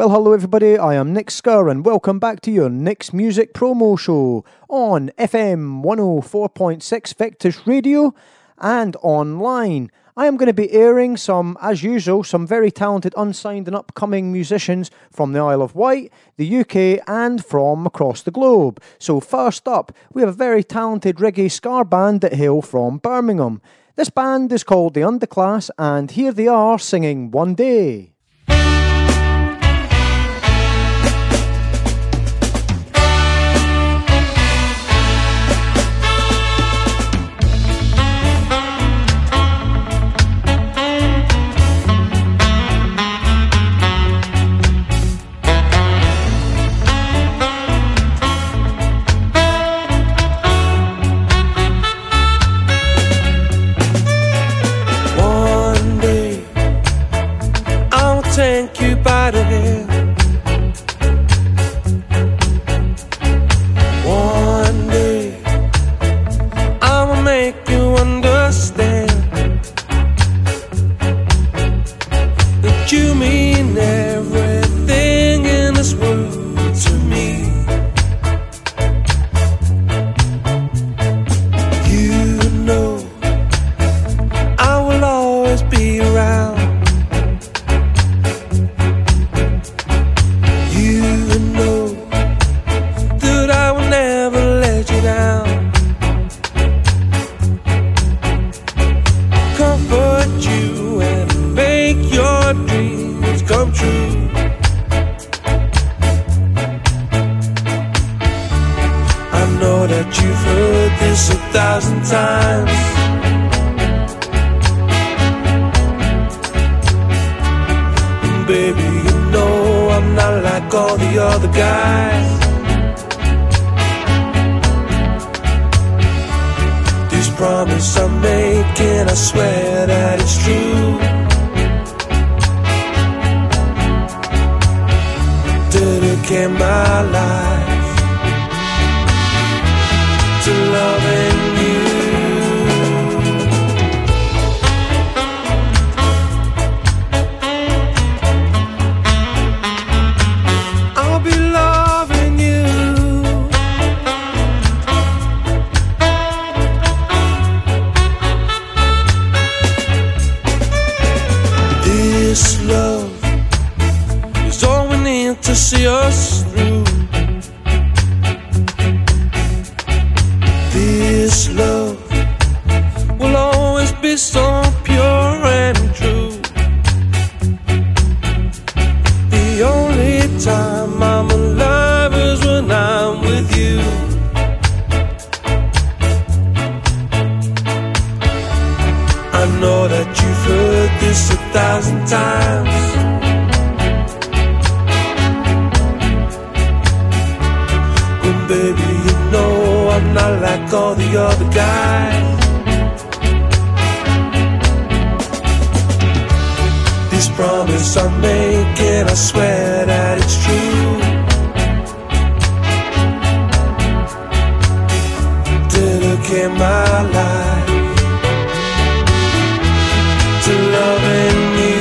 Well, hello everybody, I am Nick Skur and welcome back to your Nick's Music Promo Show on FM 104.6 Victus Radio and online. I am going to be airing as usual, some very talented unsigned and upcoming musicians from the Isle of Wight, the UK and from across the globe. So first up, we have a very talented reggae ska band that hail from Birmingham. This band is called The Underclass and here they are singing One Day. Take you by the hand. One day I'ma make you understand that you mean everything in this world to me. You know I will always be around. Come true. I know that you've heard this 1,000 times. And baby, you know I'm not like all the other guys. This promise I'm making, I swear that it's true. Dedicate my life to loving you. I'll be loving you. This love is all we need to see us through. This love will always be so pure and true. The only time I'm alive is when I'm with you. I know that you've heard this 1,000 times. Baby, you know I'm not like all the other guys. This promise I'm making, I swear that it's true. Dedicate my life to loving you.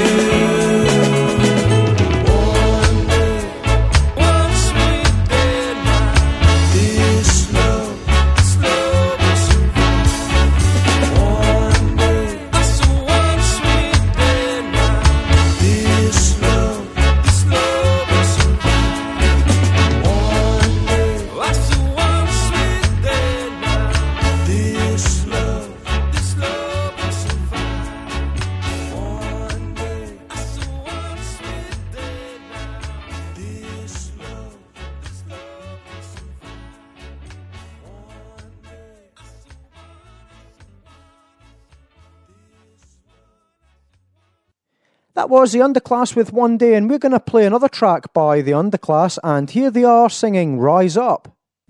That was The Underclass with One Day, and we're going to play another track by The Underclass, and here they are singing Rise Up.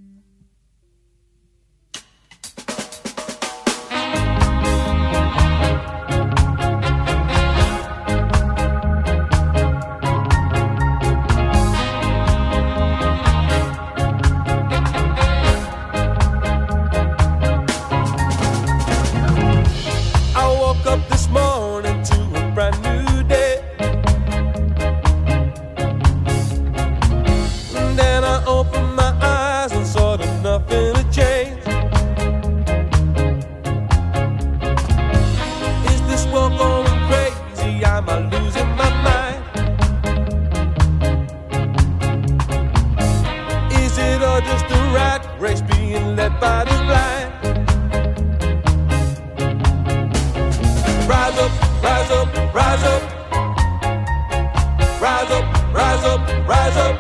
I woke up this morning to a brand new day. led by the blind. Rise up, rise up, rise up. Rise up, rise up, rise up.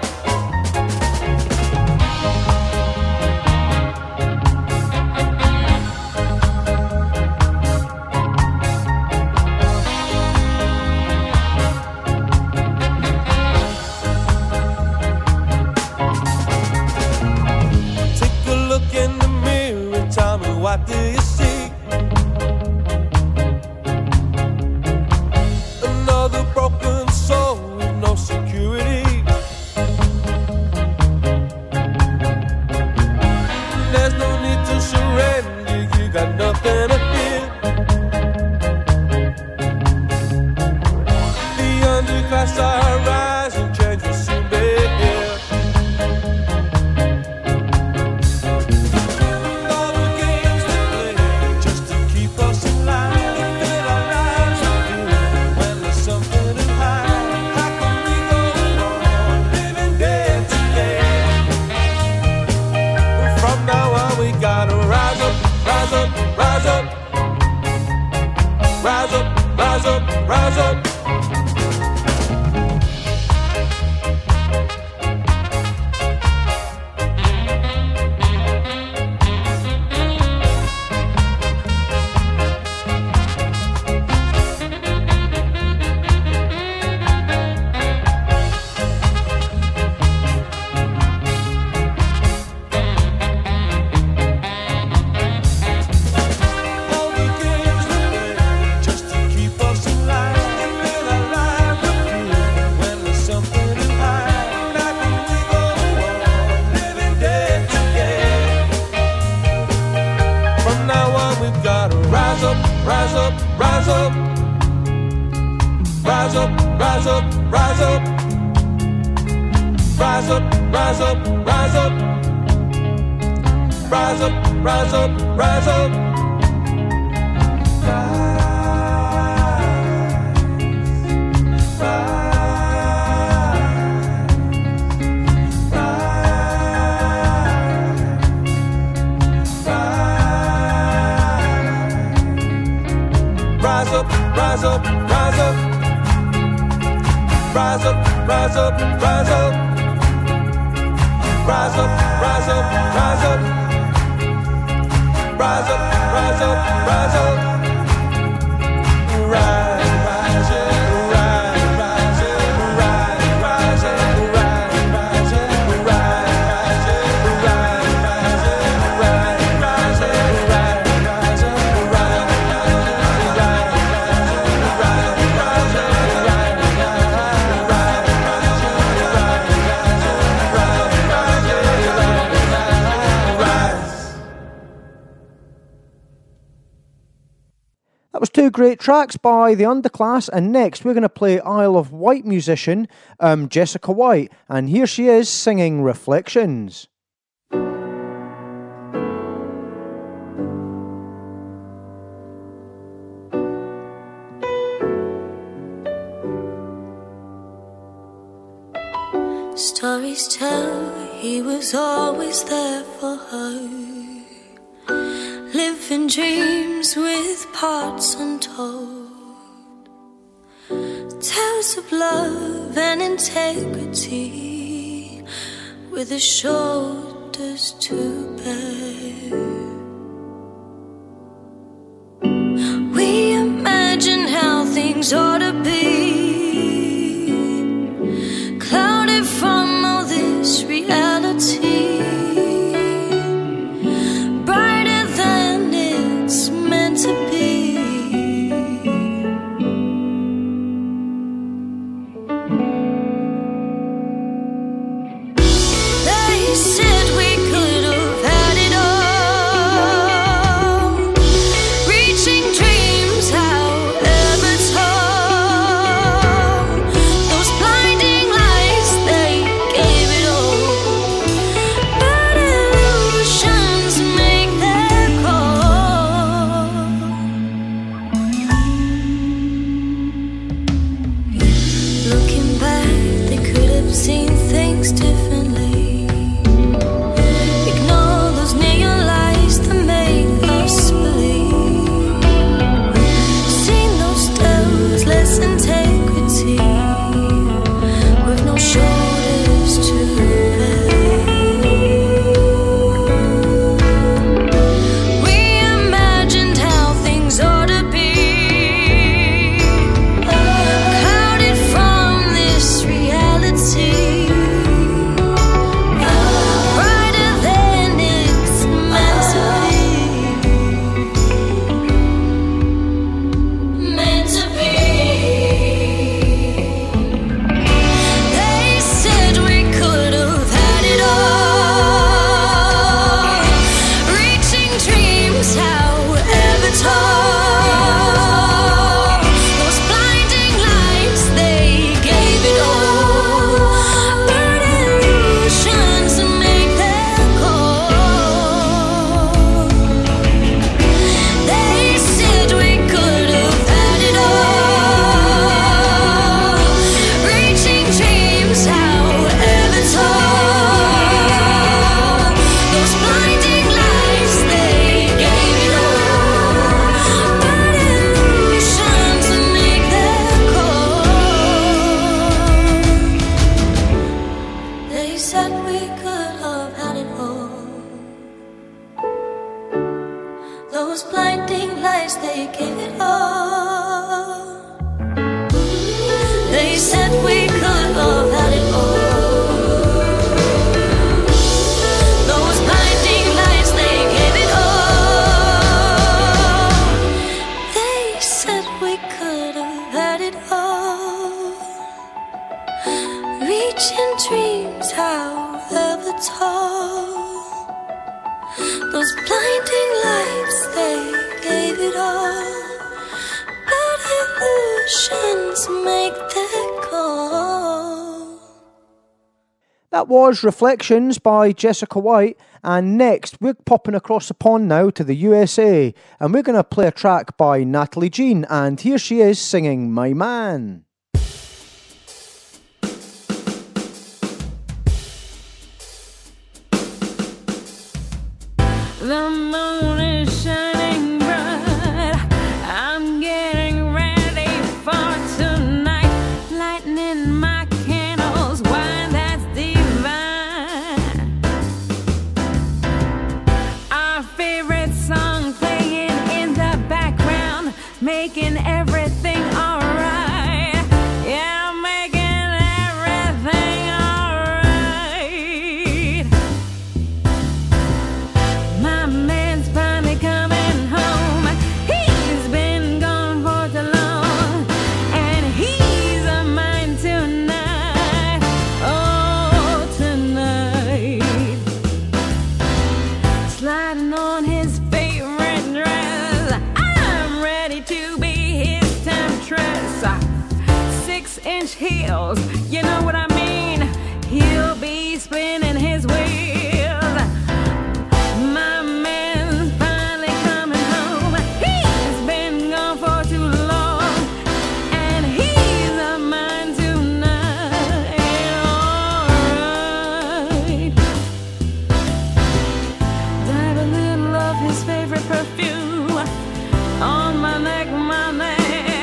Take a look in the mirror and tell me, what do you see? Another broken soul with no security. There's no need to surrender, you got nothing to fear. The underclass are rising, change will soon be here. All the games we play just to keep us alive, to fill our lives with fear. When there's something to hide, how can we go on living day to day? From now on we gotta rise up, rise up, rise up. Rise up, rise up, rise up. All the games we play just to keep us alive, to fill our lives with fear. When there's something to hide, how can we go on living day to day? From now on we've gotta rise up, rise up, rise up. Rise up, rise up, rise up. Rise up, rise up, rise up. Rise up, rise up, rise up. Rise up, rise up, rise up. Rise up, rise up, rise up. Rise up, rise up, rise up. Rise up, rise up, rise up. Rise, rise, rise, rise, rise, rise, rise, rise, That was two great tracks by The Underclass, and next we're going to play Isle of Wight musician Jessica White, and here she is singing Reflections. Stories tell he was always there for her, living dreams with parts untold, tales of love and integrity with the shoulders to bear. We imagine how things ought to be, clouded from all this reality, brighter than it's meant to be. They said we could have had it all, said we could have had it all. Those blinding lights, they gave it all. They said we could have had it all. Those blinding lights, they gave it all. They said we could have had it all. Reaching dreams, however tall. Those blinding lights, they gave it all. But illusions make their call. That was Reflections by Jessica White, and next we're popping across the pond now to the USA, and we're going to play a track by Natalie Jean, and here she is singing My Man. The moon is shining bright. I'm getting ready for tonight. Lighting my candles, wine that's divine. Our favorite song playing in the background, making everything alright. Yeah, making everything alright. My man's finally coming home. He's been gone for too long, and he's a mine tonight. Oh, tonight. Sliding on his favorite dress. I'm ready to be his temptress. 6-inch heels, you know what I mean? He'll be spinning his wheels. My man's finally coming home. He's been gone for too long, and he's a mine tonight. Alright. Dive a little of his favorite perfume on my neck, my neck.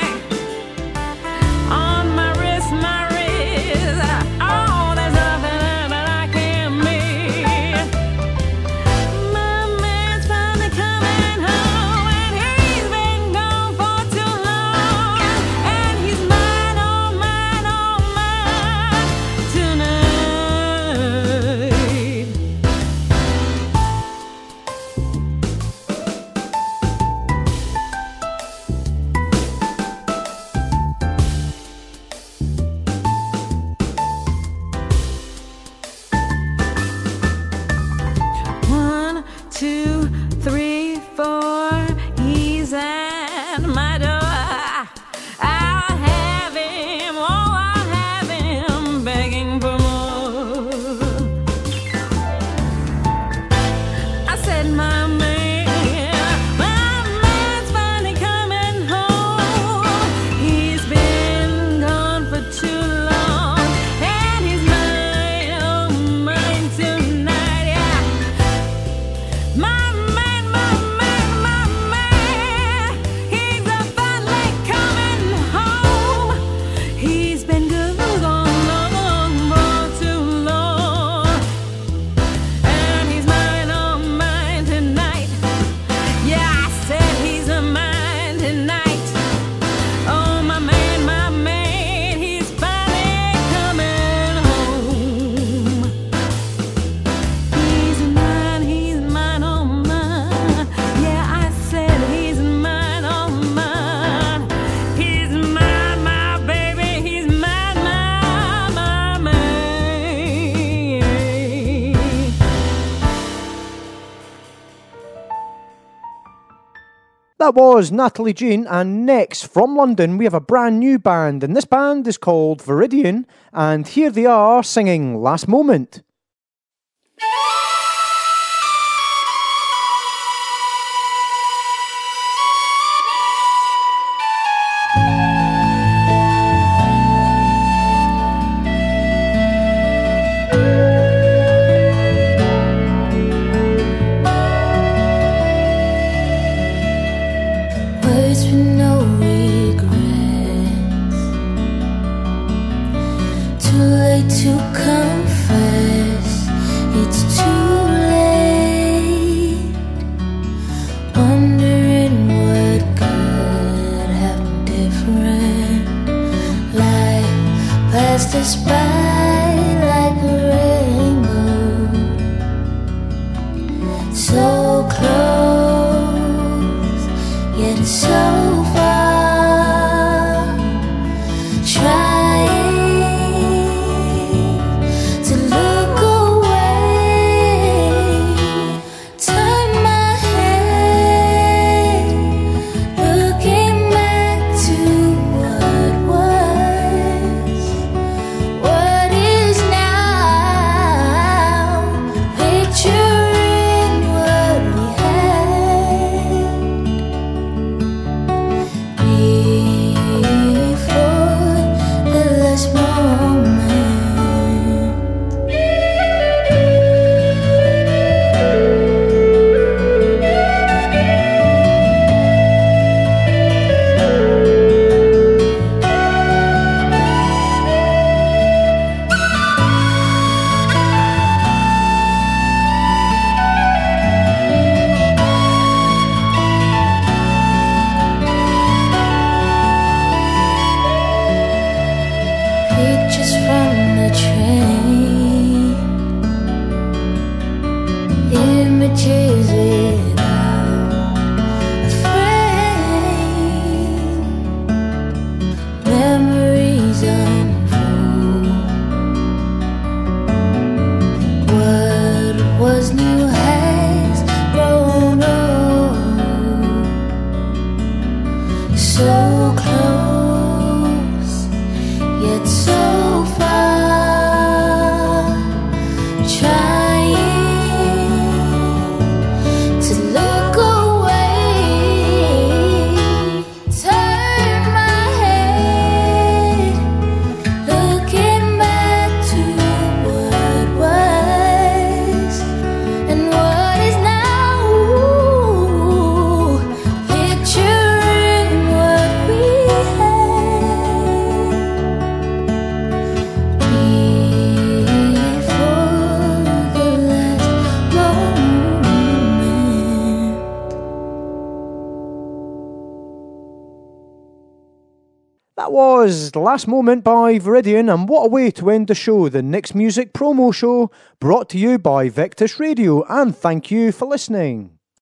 On my wrist, my wrist. Oh, there's nothing that I can't miss. My man's finally coming home, and he's been gone for too long, and he's mine, oh mine, oh mine tonight. One, two, three, four. He's at my door. I'll have him, oh, I'll have him begging for more. I said, my man's finally coming home. He's been gone for too long, and he's mine, oh, mine tonight, yeah. My man, he's finally coming home. He's been gone long for too long, and he's mine, oh mine tonight. Yeah, I said he's a mine tonight. Oh, my man, he's finally coming home. He's mine, oh mine. Yeah, I said he's mine, oh mine. He's mine, my baby. He's mine, my man. That was Natalie Jean, and next from London we have a brand new band, and this band is called Viridian, and here they are singing Last Moment. Words with no regrets. Too late to confess. to look away, turn my head, looking back to what was and what is now, picturing what we had before the last moment. That was The Last Moment by Viridian, and what a way to end the show, the Nick's Music promo show, brought to you by Victus Radio, and thank you for listening.